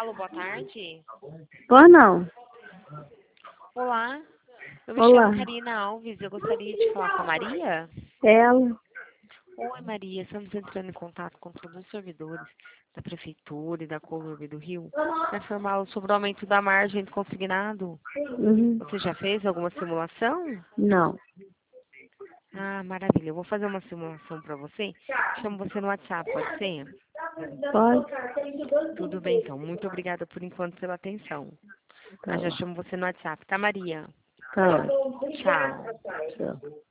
Alô, boa tarde. Boa não. Olá, eu me Olá. chamo Karina Alves. Eu gostaria de falar com a Maria. Ela. Oi, Maria. Estamos entrando em contato com todos os servidores da Prefeitura e da Coruja do Rio para informá-los sobre o aumento da margem do consignado. Uhum. Você já fez alguma simulação? Não. Ah, maravilha. Eu vou fazer uma simulação para você. Chamo você no WhatsApp, pode ser? Pode? Tudo bem, então. Muito obrigada por enquanto pela atenção. Tá Já bom. chamo você no WhatsApp, tá, Maria? Tá. Tchau. Tchau.